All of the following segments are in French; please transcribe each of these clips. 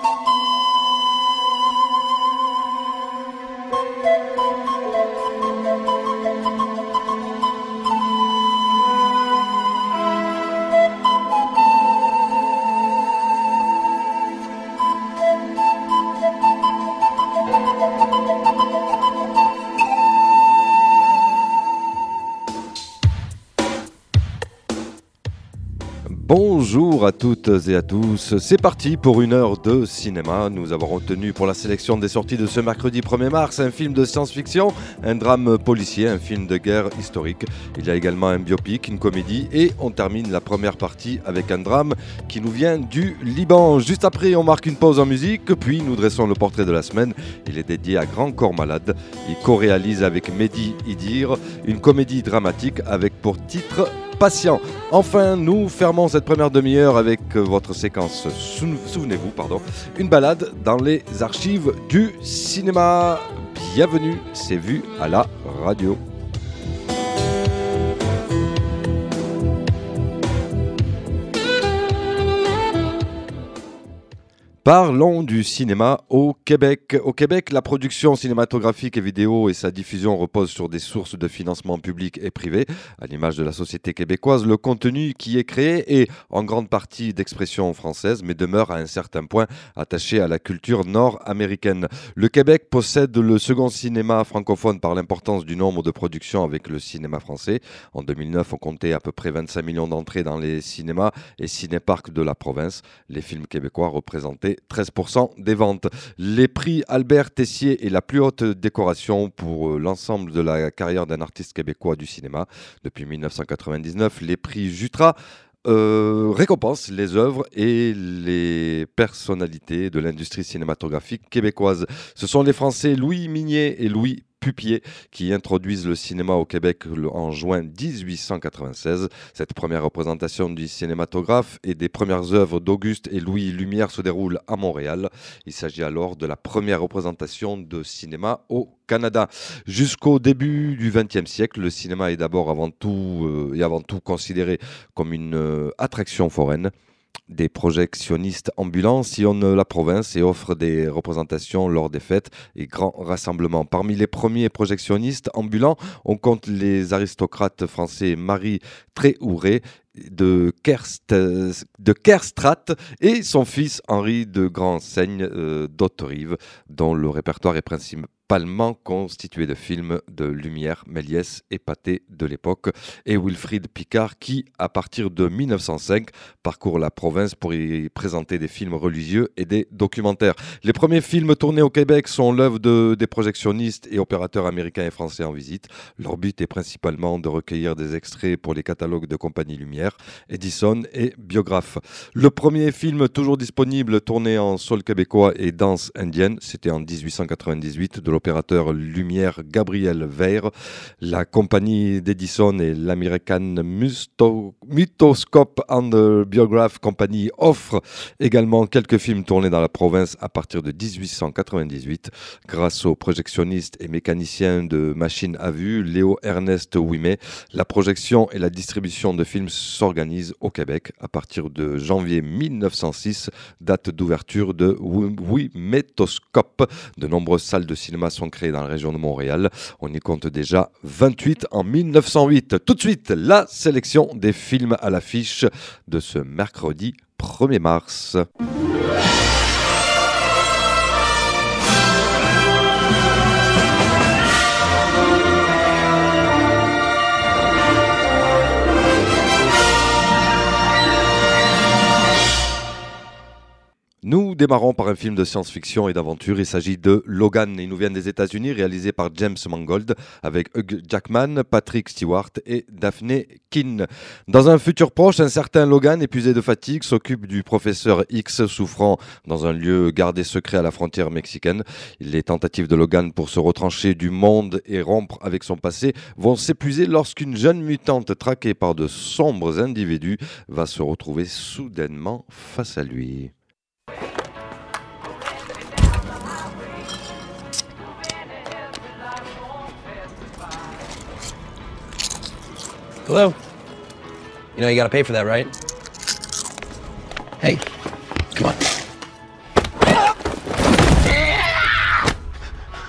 Bonjour à toutes et à tous, c'est parti pour une heure de cinéma. Nous avons retenu pour la sélection des sorties de ce mercredi 1er mars un film de science-fiction, un drame policier, un film de guerre historique. Il y a également un biopic, une comédie et on termine la première partie avec un drame qui nous vient du Liban. Juste après, on marque une pause en musique, puis nous dressons le portrait de la semaine. Il est dédié à Grand Corps Malade. Il co-réalise avec Mehdi Idir une comédie dramatique avec pour titre Patient. Enfin, nous fermons cette première demi-heure avec votre séquence, souvenez-vous, une balade dans les archives du cinéma. Bienvenue, c'est vu à la radio. Parlons du cinéma au Québec. Au Québec, la production cinématographique et vidéo et sa diffusion reposent sur des sources de financement public et privé. À l'image de la société québécoise, le contenu qui est créé est en grande partie d'expression française, mais demeure à un certain point attaché à la culture nord-américaine. Le Québec possède le second cinéma francophone par l'importance du nombre de productions avec le cinéma français. En 2009, on comptait à peu près 25 millions d'entrées dans les cinémas et cinéparcs de la province. Les films québécois représentaient 13% des ventes. Les prix Albert Tessier est la plus haute décoration pour l'ensemble de la carrière d'un artiste québécois du cinéma. Depuis 1999, les prix Jutra récompensent les œuvres et les personnalités de l'industrie cinématographique québécoise. Ce sont les Français Louis Minier et Louis Pupier qui introduisent le cinéma au Québec en juin 1896. Cette première représentation du cinématographe et des premières œuvres d'Auguste et Louis Lumière se déroule à Montréal. Il s'agit alors de la première représentation de cinéma au Canada. Jusqu'au début du XXe siècle, le cinéma est d'abord avant tout considéré comme une attraction foraine. Des projectionnistes ambulants sillonnent la province et offrent des représentations lors des fêtes et grands rassemblements. Parmi les premiers projectionnistes ambulants, on compte les aristocrates français Marie Tréhouré de Kerstrat et son fils Henri de Grand-Seigne d'Haute-Rive, dont le répertoire est principalement constitué de films de Lumière, Méliès et Pathé de l'époque, et Wilfrid Picard qui, à partir de 1905, parcourt la province pour y présenter des films religieux et des documentaires. Les premiers films tournés au Québec sont l'œuvre des projectionnistes et opérateurs américains et français en visite. Leur but est principalement de recueillir des extraits pour les catalogues de compagnie Lumière, Edison et Biographe. Le premier film toujours disponible tourné en sol québécois est Danse indienne. C'était en 1898 de l'opérateur Lumière Gabriel Veyre. La compagnie d'Edison et l'American Mythoscope and Biograph Company offrent également quelques films tournés dans la province à partir de 1898 grâce aux projectionnistes et mécaniciens de machines à vue Léo Ernest Ouimet. La projection et la distribution de films s'organisent au Québec à partir de janvier 1906, date d'ouverture de Ouimetoscope. De nombreuses salles de cinéma sont créées dans la région de Montréal. On y compte déjà 28 en 1908. Tout de suite, la sélection des films à l'affiche de ce mercredi 1er mars. Nous démarrons par un film de science-fiction et d'aventure. Il s'agit de Logan. Il nous vient des États-Unis, réalisé par James Mangold, avec Hugh Jackman, Patrick Stewart et Daphne Keane. Dans un futur proche, un certain Logan, épuisé de fatigue, s'occupe du professeur X, souffrant dans un lieu gardé secret à la frontière mexicaine. Les tentatives de Logan pour se retrancher du monde et rompre avec son passé vont s'épuiser lorsqu'une jeune mutante traquée par de sombres individus va se retrouver soudainement face à lui. Hello? You know you gotta pay for that, right? Hey, come on.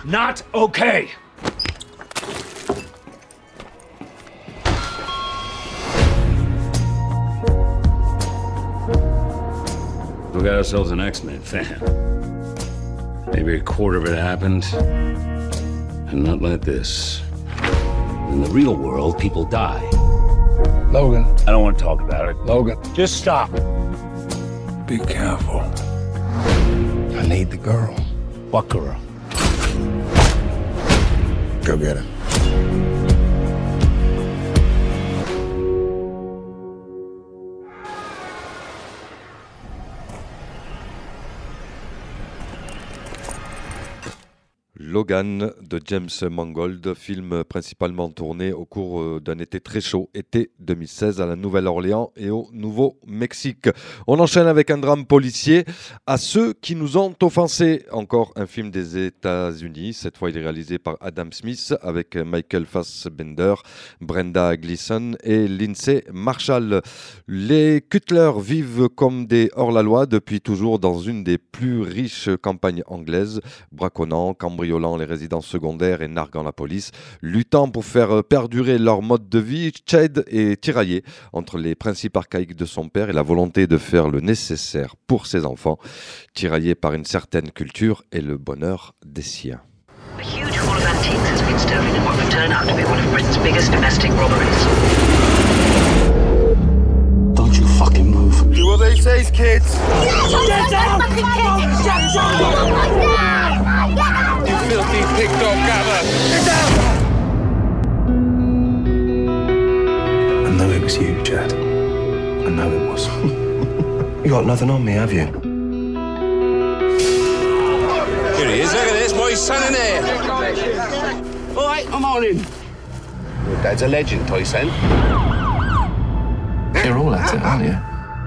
not okay. We got ourselves an X-Men fan. Maybe a quarter of it happened, and not like this. In the real world, people die. Logan. I don't want to talk about it. Logan. Just stop. Be careful. I need the girl. What girl? Go get her. Logan de James Mangold, film principalement tourné au cours d'un été très chaud, été 2016 à la Nouvelle-Orléans et au Nouveau-Mexique. On enchaîne avec un drame policier, À ceux qui nous ont offensés. Encore un film des États-Unis, cette fois il est réalisé par Adam Smith avec Michael Fassbender, Brenda Gleeson et Lindsay Marshall. Les Cutler vivent comme des hors-la-loi depuis toujours dans une des plus riches campagnes anglaises, braconnant, cambriolant les résidences secondaires et narguant la police. Luttant pour faire perdurer leur mode de vie, Chad est tiraillé entre les principes archaïques de son père et la volonté de faire le nécessaire pour ses enfants, tiraillé par une certaine culture et le bonheur des siens. A huge haul of antiques has been stolen in what would turn out to be one of Britain's biggest domestic robberies. Don't you fucking move. Do what they say, kids. Get down! You filthy pig dog gather. Get down! I know it was you, Chad. I know it was. You got nothing on me, have you? Here he is, look at this, boy, son in there. All right, I'm on in. Your dad's a legend, Tyson. You're all at it, aren't you?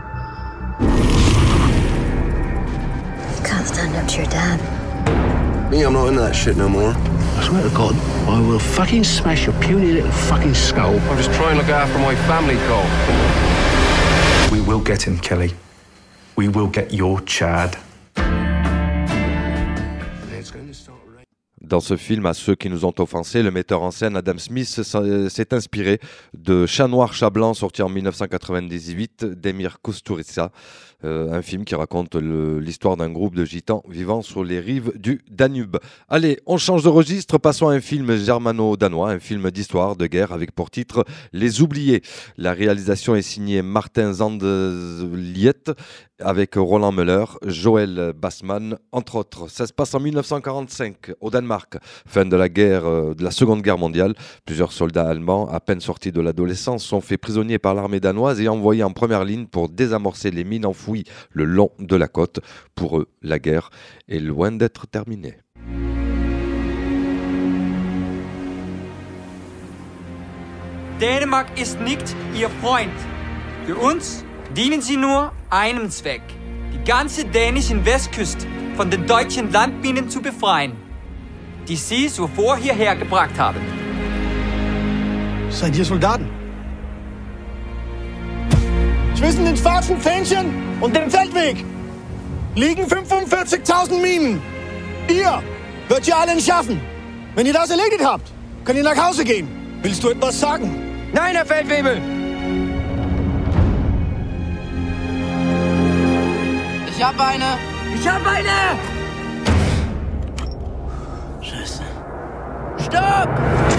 Can't stand up to your dad. Me, I'm not into that shit no more. I swear to God, I will fucking smash your puny little fucking skull. I'm just trying to look after my family, Cole. We will get him, Kelly. We will get your Chad. It's going to start raining. Dans ce film, À ceux qui nous ont offensés, le metteur en scène Adam Smith s'est inspiré de Chat noir, chat blanc, sorti en 1998 d'Emir Kusturica, un film qui raconte l'histoire d'un groupe de gitans vivant sur les rives du Danube. Allez, on change de registre, passons à un film germano-danois, un film d'histoire, de guerre, avec pour titre Les Oubliés. La réalisation est signée Martin Zandliet, avec Roland Müller, Joël Bassmann, entre autres. Ça se passe en 1945, au Danemark, fin de la Seconde Guerre mondiale. Plusieurs soldats allemands, à peine sortis de l'adolescence, sont faits prisonniers par l'armée danoise et envoyés en première ligne pour désamorcer les mines enfouies le long de la côte. Pour eux, la guerre est loin d'être terminée. Dänemark ist nicht Ihr Freund. Für uns dienen Sie nur einem Zweck: die ganze dänischen Westküste von den deutschen Landminen zu befreien, die Sie zuvor hierher gebracht haben. Seid ihr Soldaten? Zwischen den schwarzen Fähnchen und dem Feldweg liegen 45.000 Minen. Ihr wird ihr allen schaffen. Wenn ihr das erledigt habt, könnt ihr nach Hause gehen. Willst du etwas sagen? Nein, Herr Feldwebel! Ich hab eine! Ich hab eine! Scheiße. Stopp!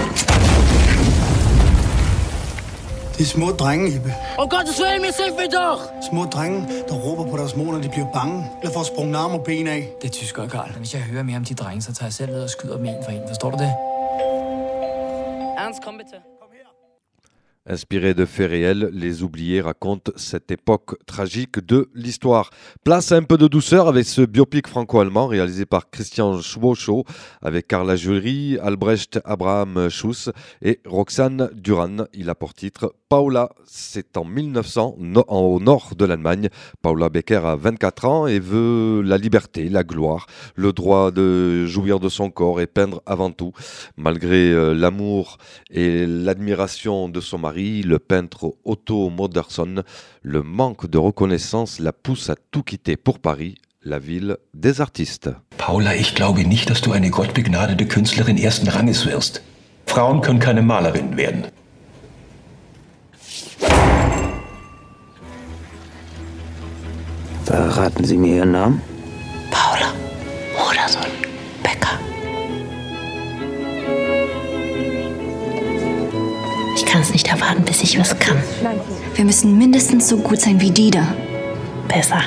Det er små drenge, Ebbe. Gottes Willen, mir hilf mir doch! Små drenge, der råber på deres mor, når de bliver bange. Eller får sprunget arme og ben af. Det er tysker, Karl. Hvis jeg hører mere om de drenge, så tager jeg selv ned og skyder dem en for en. Forstår du det? Ernst, kom bitte. Inspiré de faits réels, Les Oubliés raconte cette époque tragique de l'histoire. Place à un peu de douceur avec ce biopic franco-allemand réalisé par Christian Schwocho avec Carla Jury, Albrecht Abraham Schuss et Roxane Duran. Il a pour titre Paula. C'est en 1900 au nord de l'Allemagne. Paula Becker a 24 ans et veut la liberté, la gloire, le droit de jouir de son corps et peindre avant tout. Malgré l'amour et l'admiration de son mari, le peintre Otto Modersohn, le manque de reconnaissance la pousse à tout quitter pour Paris la ville des artistes. Paula, ich glaube nicht, dass du eine gottbegnadete Künstlerin ersten Ranges wirst. Frauen können keine Malerinnen werden. Verraten Sie mir Ihren Namen? Paula Modersohn Becker. Ich kann es nicht erwarten, bis ich was kann. Wir müssen mindestens so gut sein wie die da. Besser.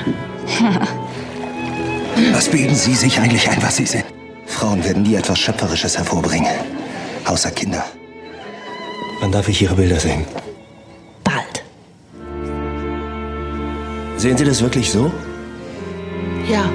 Was bilden Sie sich eigentlich ein, was Sie sind? Frauen werden nie etwas Schöpferisches hervorbringen. Außer Kinder. Wann darf ich Ihre Bilder sehen? Bald. Sehen Sie das wirklich so? Ja.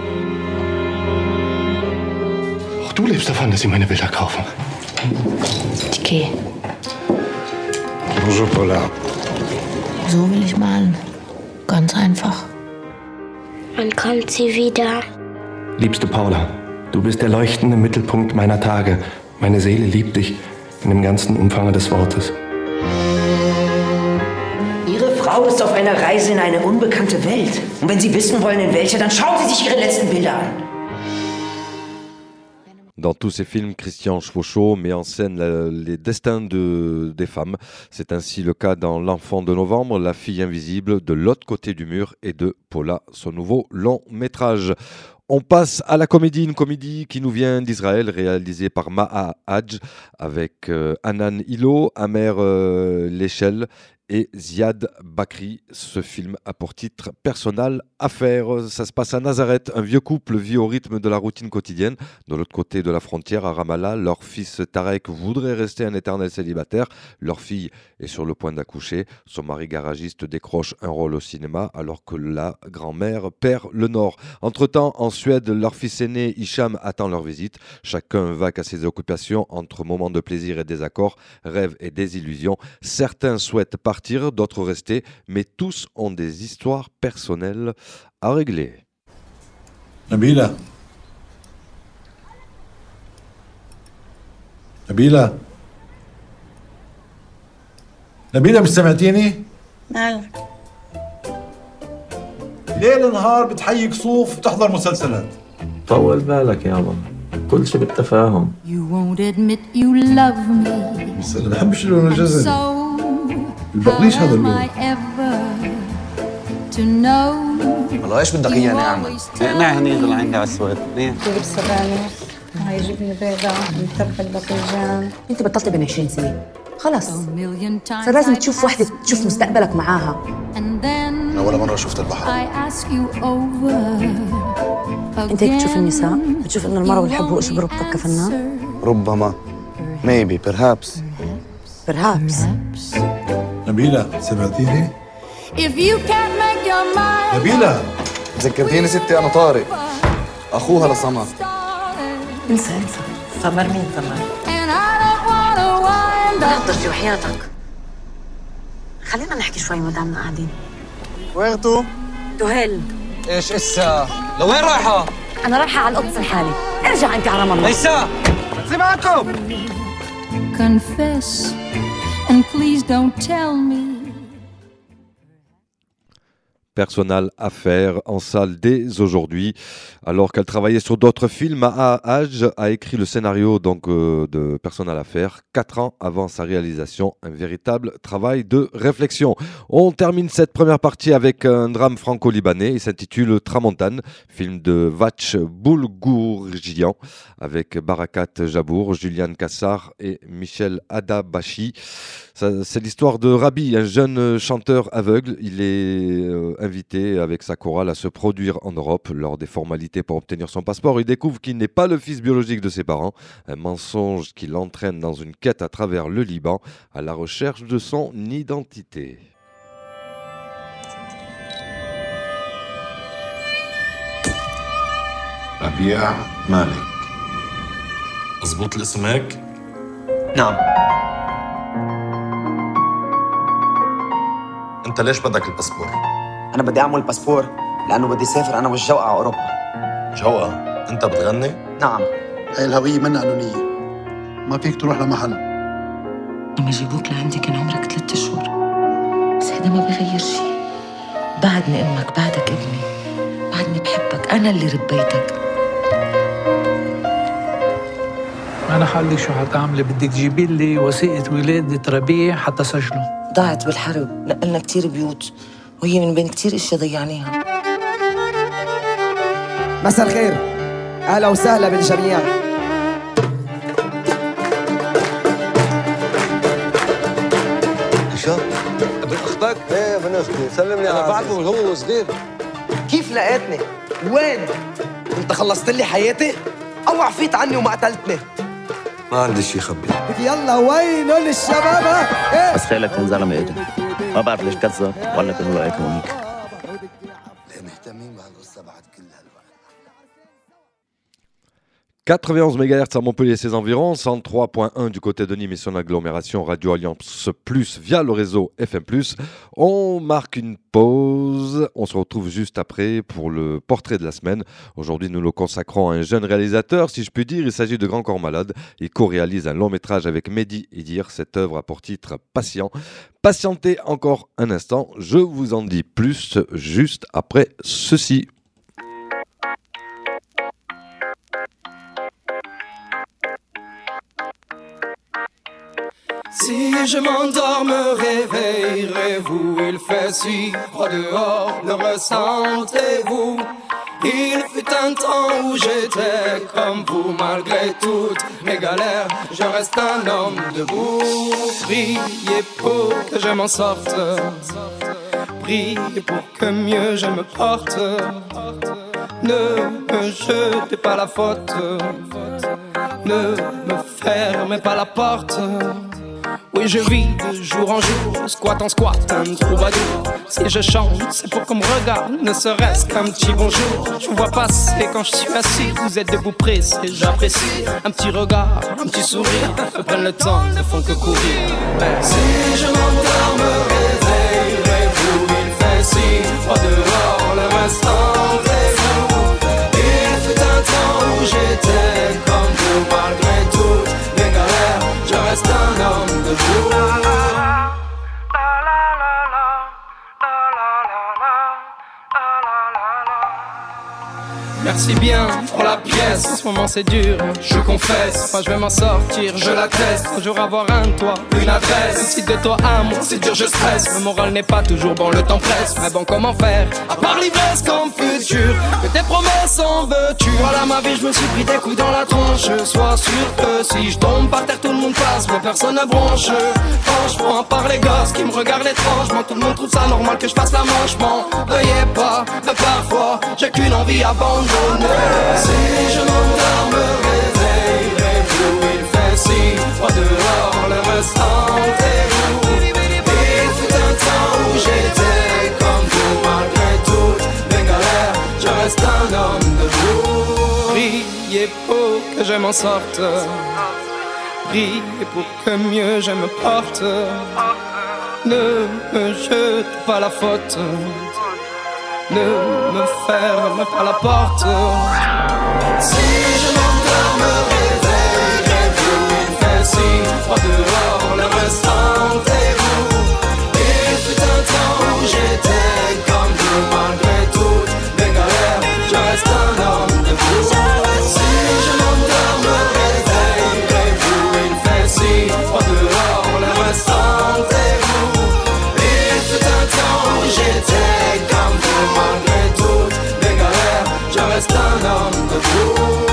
Auch du lebst davon, dass sie meine Bilder kaufen. Ich gehe. Bonjour, Paula. So will ich malen. Ganz einfach. Wann kommt sie wieder? Liebste Paula, du bist der leuchtende Mittelpunkt meiner Tage. Meine Seele liebt dich in dem ganzen Umfang des Wortes. Ihre Frau ist auf einer Reise in eine unbekannte Welt. Und wenn Sie wissen wollen, in welche, dann schauen Sie sich Ihre letzten Bilder an. Dans tous ces films, Christian Chevauchot met en scène les destins des femmes. C'est ainsi le cas dans L'Enfant de novembre, La fille invisible, De l'autre côté du mur et de Paula, son nouveau long métrage. On passe à la comédie, une comédie qui nous vient d'Israël, réalisée par Maha Hadj, avec Hanan Hilo, Amer Lechel et Ziad Bakri. Ce film a pour titre Personnal Affaire. Ça se passe à Nazareth. Un vieux couple vit au rythme de la routine quotidienne. De l'autre côté de la frontière, à Ramallah, leur fils Tarek voudrait rester un éternel célibataire. Leur fille est sur le point d'accoucher. Son mari garagiste décroche un rôle au cinéma alors que la grand-mère perd le nord. Entre-temps, en Suède, leur fils aîné Hicham attend leur visite. Chacun vaque à ses occupations entre moments de plaisir et désaccords, rêves et désillusions. Certains souhaitent partir, d'autres rester, mais tous ont des histoires personnelles à régler. نبيلة مش سمعتيني؟ مالك؟ ليل نهار بتحيي كصوف وتحضر مسلسلات. طول بالك يابا، كل شيء بالتفاهم. You won't admit you love me. بس أنا بحبش اللون الجزري. البقليش هذا اللون. والله ايش بدك اياه نعمل؟ نحن نيجي لعندي على السويد. جيب السبانخ، هاي جبنة بيضاء، متبل باذنجان. انت بطلت بين 20 سنة. خلص. فلازم تشوف وحدة تشوف مستقبلك معاها. أنا ولا مرة شفت البحر. انت هيك تشوف النساء؟ بتشوف انه المرأة والحب هو شيء بربطك كفنان؟ ربما. Maybe, perhaps. نبيلة سمعتيني؟ نبيلة ذكرتيني ستي أنا طارق أخوها لسمر. انسى سمر مين سمر؟ ترجي وحياتك خلينا نحكي شوي ما دامنا قاعدين. وينتو؟ تهل ايش اسا؟ لوين رايحة؟ أنا رايحة على القدس الحالي. ارجع أنت على رام الله. ليسا سمعكم. Confess and please don't tell me. Personnal Affaire en salle dès aujourd'hui. Alors qu'elle travaillait sur d'autres films, Maha Hadj a écrit le scénario de Personnal Affaire 4 ans avant sa réalisation. Un véritable travail de réflexion. On termine cette première partie avec un drame franco-libanais. Il s'intitule Tramontane, film de Vatch Boulgourjian avec Barakat Jabour, Juliane Kassar et Michel Adabashi. C'est l'histoire de Rabi, un jeune chanteur aveugle. Il est invité avec sa chorale à se produire en Europe. Lors des formalités pour obtenir son passeport, il découvre qu'il n'est pas le fils biologique de ses parents. Un mensonge qui l'entraîne dans une quête à travers le Liban à la recherche de son identité. ربيع مالك. مظبوط الاسم هيك؟ نعم. انت ليش بدك الباسبور؟ انا بدي اعمل باسبور لانه بدي اسافر انا والجوقة على اوروبا. جوقة، انت بتغني؟ نعم. هاي الهوية منها قانونية، ما فيك تروح لمحل. لما جيبوك لعندي كان عمرك 3 أشهر. بس هذا ما بيغير شيء. بعدني امك، بعدك ابني، بعدني بحبك، أنا اللي ربيتك. أنا حقلك شو حتعملي، بدك تجيبي لي وثيقة ولادة ربيع حتى سجله. ضاعت بالحرب، نقلنا كتير بيوت وهي من بين كتير اشياء ضيعناها. مساء الخير، أهلا وسهلا بالجميع. هشام ابن اختك؟ ايه ابن اختي، سلم لي. انا بعرفه من هو صغير. كيف لقيتني؟ وين؟ انت خلصت لي حياتي؟ او عفيت عني وما قتلتني؟ ما عندي شيء خبي. يلا وينهم الشباب؟ ايه بس خيالك كان زلمه قدر، ما بعرف ليش كذب ولا كانوا رأيك هونيك. ليه مهتمين بهالقصه بعد كل هالوقت؟ 91 MHz à Montpellier et ses environs, 103.1 du côté de Nîmes et son agglomération Radio Alliance Plus via le réseau FM+. On marque une pause, on se retrouve juste après pour le portrait de la semaine. Aujourd'hui, nous le consacrons à un jeune réalisateur, si je puis dire. Il s'agit de Grand Corps Malade. Il co-réalise un long métrage avec Mehdi Idir. Cette œuvre a pour titre Patient. Patientez encore un instant, je vous en dis plus juste après ceci. Si je m'endors, me réveillerez-vous? Il fait si froid dehors, le ressentez-vous? Il fut un temps où j'étais comme vous, malgré toutes mes galères, je reste un homme debout. Priez pour que je m'en sorte, priez pour que mieux je me porte. Ne me jetez pas la faute, ne me fermez pas la porte. Oui, je vis de jour en jour, squat en squat, un troubadour. Si je chante, c'est pour qu'on me regarde, ne serait-ce qu'un petit bonjour. Je vous vois passer quand je suis assis, vous êtes debout pressé, j'apprécie. Un petit regard, un petit sourire, me prennent le temps, ne font que courir. Si je m'endors, me réveillerez-vous? Il fait si froid dehors, le restantez-vous? Il fut un temps où j'étais comme vous, malgré toutes mes galères, je reste un homme de vous. Merci bien pour la pièce, en ce moment c'est dur, je confesse. Moi je vais m'en sortir, je l'atteste. Un jour avoir un toit, une adresse. Si de toi à moi, c'est dur, je stresse. Le moral n'est pas toujours bon, le temps presse. Mais bon, comment faire, à part l'ivresse comme futur? Que tes promesses en veux-tu? Voilà ma vie, je me suis pris des coups dans la tronche. Sois sûr que si je tombe par terre, tout le monde passe, mais personne ne bronche. Franchement, à part les gosses qui me regardent étrangement, tout le monde trouve ça normal que je fasse la manche. M'en veuillez pas, mais parfois, j'ai qu'une envie abandonnée. Si je m'endors, me réveillerez-vous? Il fait si froid dehors, le restantez-vous? Il fut un temps où j'étais comme vous, malgré toutes mes galères, je reste un homme debout. Priez pour que je m'en sorte, priez pour que mieux je me porte. Ne me jete pas la faute, ne me ferme pas la porte. Si je m'endors, me réveillerez-vous? Il fait si froid dehors, le restantez-vous? Il fut un temps où j'étais comme vous, malgré toutes mes galères, je reste un homme debout. Si je m'endors, me réveillerez-vous? Il fait si froid dehors, le restantez-vous? Il fut un temps où j'étais comme vous, malgré toutes mes galères, je reste un homme debout.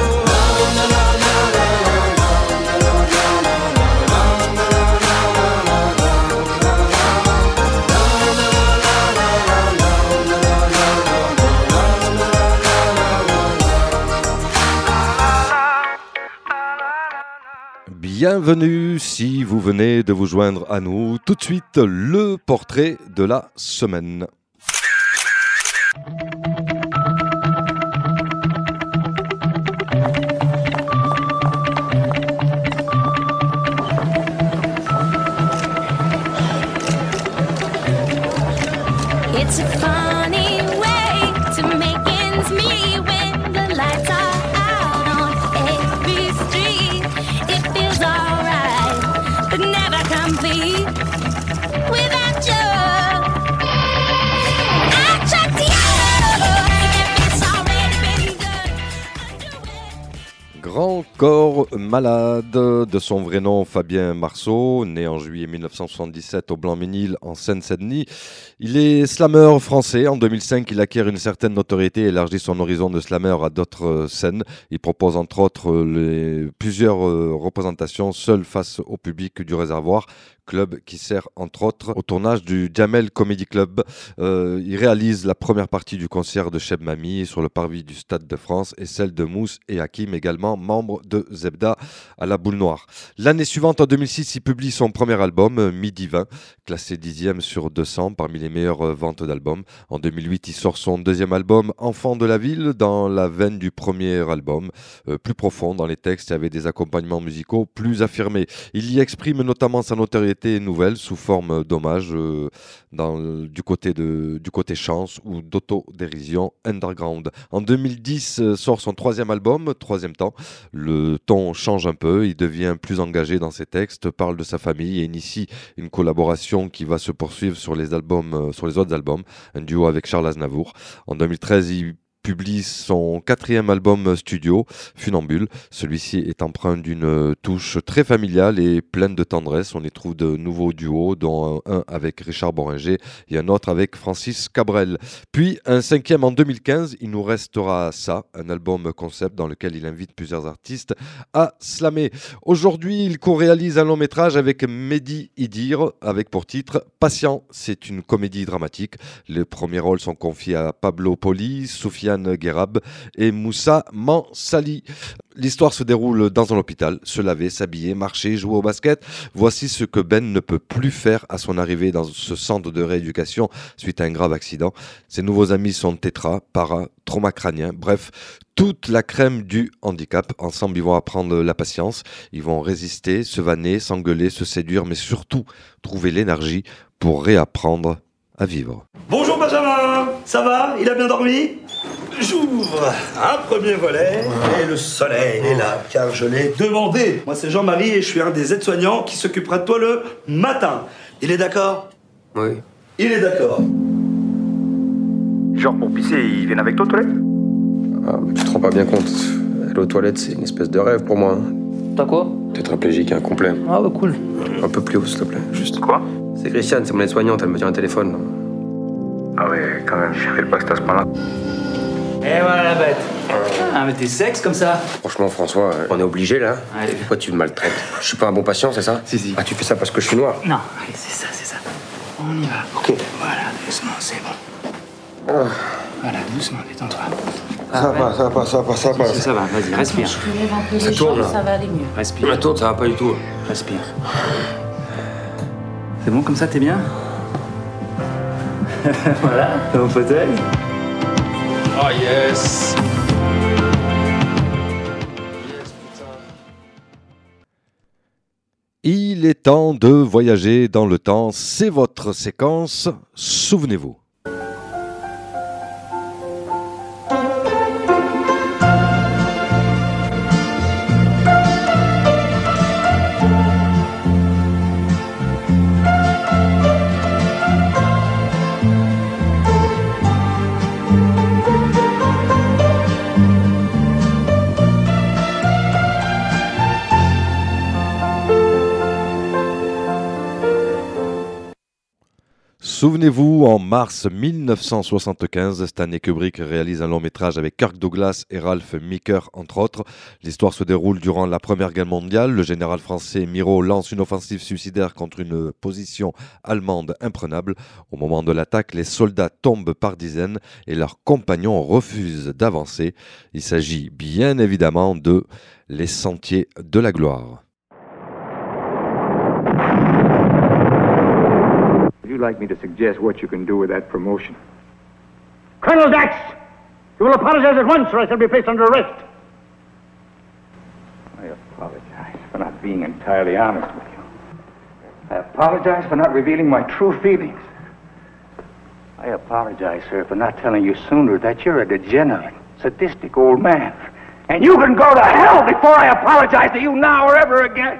Bienvenue si vous venez de vous joindre à nous. Tout de suite, le portrait de la semaine. It's a funny way to make ends meet when the lights are out on every street. It feels alright, but never complete without you. I tried to Grand corps malade, de son vrai nom Fabien Marceau, né en juillet 1977 au Blanc-Ménil en Seine-Saint-Denis. Il est slammer français. En 2005, il acquiert une certaine notoriété et élargit son horizon de slammer à d'autres scènes. Il propose entre autres plusieurs représentations seules face au public du Réservoir, club qui sert entre autres au tournage du Jamel Comedy Club. Il réalise la première partie du concert de Cheb Mami sur le parvis du Stade de France et celle de Mousse et Hakim, également membre de Zebda à la Boule Noire. L'année suivante, en 2006, il publie son premier album, Midi 20, classé 10e sur 200 parmi les meilleures ventes d'albums. En 2008, il sort son deuxième album, Enfant de la ville, dans la veine du premier album, plus profond dans les textes et avec des accompagnements musicaux plus affirmés. Il y exprime notamment sa notoriété nouvelle sous forme d'hommage du côté chance ou d'autodérision underground. En 2010 sort son troisième album, Troisième temps. Le ton change un peu, il devient plus engagé dans ses textes, parle de sa famille et initie une collaboration qui va se poursuivre sur les autres albums, un duo avec Charles Aznavour. En 2013, il publie son quatrième album studio, Funambule. Celui-ci est empreint d'une touche très familiale et pleine de tendresse. On y trouve de nouveaux duos, dont un avec Richard Boringer et un autre avec Francis Cabrel. Puis un cinquième en 2015, il nous restera ça, un album concept dans lequel il invite plusieurs artistes à slammer. Aujourd'hui, il co-réalise un long métrage avec Mehdi Idir, avec pour titre Patient. C'est une comédie dramatique. Les premiers rôles sont confiés à Pablo Poli, Soufiane Guérab et Moussa Mansali. L'histoire se déroule dans un hôpital, se laver, s'habiller, marcher, jouer au basket. Voici ce que Ben ne peut plus faire à son arrivée dans ce centre de rééducation suite à un grave accident. Ses nouveaux amis sont tétra, para, trauma crânien, bref, toute la crème du handicap. Ensemble, ils vont apprendre la patience, ils vont résister, se vanner, s'engueuler, se séduire, mais surtout trouver l'énergie pour réapprendre à vivre. Bonjour Benjamin, ça va? Il a bien dormi? J'ouvre un premier volet et le soleil est là, car je l'ai demandé. Moi c'est Jean-Marie et je suis un des aides-soignants qui s'occupera de toi le matin. Il est d'accord? Oui. Il est d'accord. Genre pour pisser, ils viennent avec toi aux toilettes? Ah, mais tu te rends pas bien compte. Aller aux toilettes, c'est une espèce de rêve pour moi. T'as quoi? Tétraplégique incomplet. Ah bah cool. Un peu plus haut, s'il te plaît. Juste. Quoi? C'est Christiane, c'est mon aide-soignante, elle me tient un téléphone. Ah ouais, quand même, je savais pas que c'était à ce point-là. Eh voilà la bête. Ah mais t'es sexe comme ça. Franchement, François, on est obligé là. Allez. Pourquoi tu me maltraites? Je suis pas un bon patient, c'est ça? Si. Ah, tu fais ça parce que je suis noir? Non, allez, c'est ça. On y va. Ok. Voilà, doucement, c'est bon. Ah. Voilà, doucement, détends-toi. Ça va. Ça va, vas-y, respire. Je te lève un peu Ça les tourne, jambes, là. ça va aller mieux. Respire. La tourne, ça va pas du tout. Respire. C'est bon comme ça, t'es bien? Voilà, mon fauteuil. Oh yes. Il est temps de voyager dans le temps. C'est votre séquence. Souvenez-vous. Souvenez-vous, en mars 1975, Stanley Kubrick réalise un long métrage avec Kirk Douglas et Ralph Meeker, entre autres. L'histoire se déroule durant la Première Guerre mondiale. Le général français Miraut lance une offensive suicidaire contre une position allemande imprenable. Au moment de l'attaque, les soldats tombent par dizaines et leurs compagnons refusent d'avancer. Il s'agit bien évidemment de Les Sentiers de la Gloire. Would you like me to suggest what you can do with that promotion? Colonel Dax! You will apologize at once or I shall be placed under arrest. I apologize for not being entirely honest with you. I apologize for not revealing my true feelings. I apologize, sir, for not telling you sooner that you're a degenerate, sadistic old man. And you can go to hell before I apologize to you now or ever again.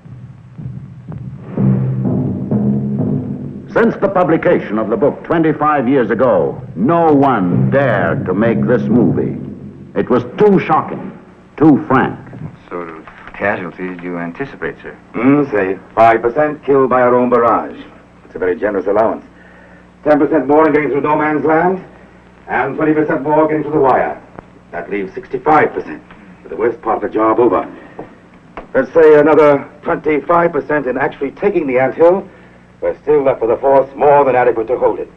Since the publication of the book 25 years ago, no one dared to make this movie. It was too shocking, too frank. sort of casualties do you anticipate, sir? Say 5% killed by our own barrage. It's a very generous allowance. 10% more in getting through no man's land, and 20% more getting through the wire. That leaves 65%, with the worst part of the job over. Let's say another 25% in actually taking the anthill. We're still left with a force more than adequate to hold it.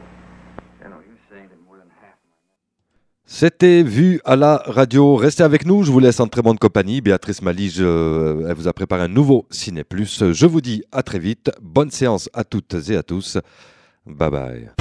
C'était Vu à la radio. Restez avec nous, je vous laisse en très bonne compagnie. Béatrice Malige, elle vous a préparé un nouveau Ciné Plus. Je vous dis à très vite. Bonne séance à toutes et à tous. Bye bye.